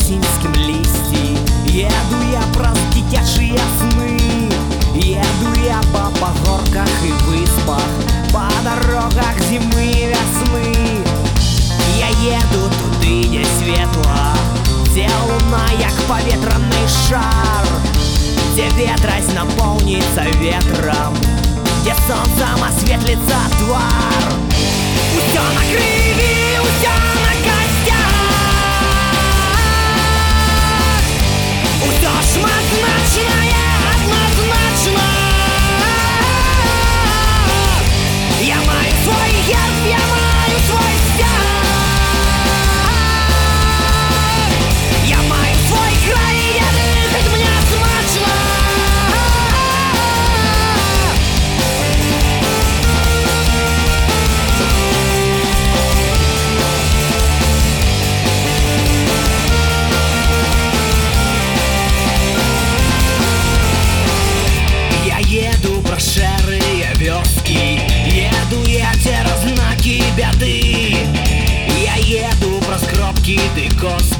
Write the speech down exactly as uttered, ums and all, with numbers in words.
осеньским листья. Еду я праз дзіцячыя сны. Еду я по пагорках и выспах, по дорогах зимы и весны. Я еду туды, где светла, где луна як паветраны шар, где ветразь наполнится ветром, где солнцем осветлится твар. Усё на крови, усё на костях, усё шматзначнае однозначно. Я маю свой герб, я маю свой стяг, я маю свой край, я дыхать мне смачно. Еду про шэрыя вёскі, еду я цераз знакі бяды. Я еду праз кропкі ды косы,